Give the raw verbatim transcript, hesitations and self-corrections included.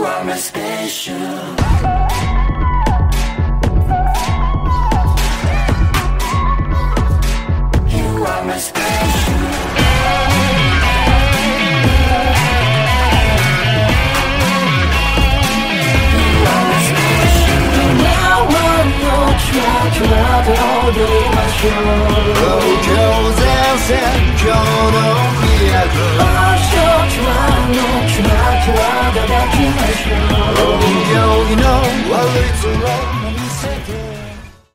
are my special. You are my special. You are my special. Now I'm your track, try to hold it in my show. Oh, Joe's and Joe, no fear. Oh, short run, no track, try to hold it in my show. Oh, Joe, you know, well, it's a wrong.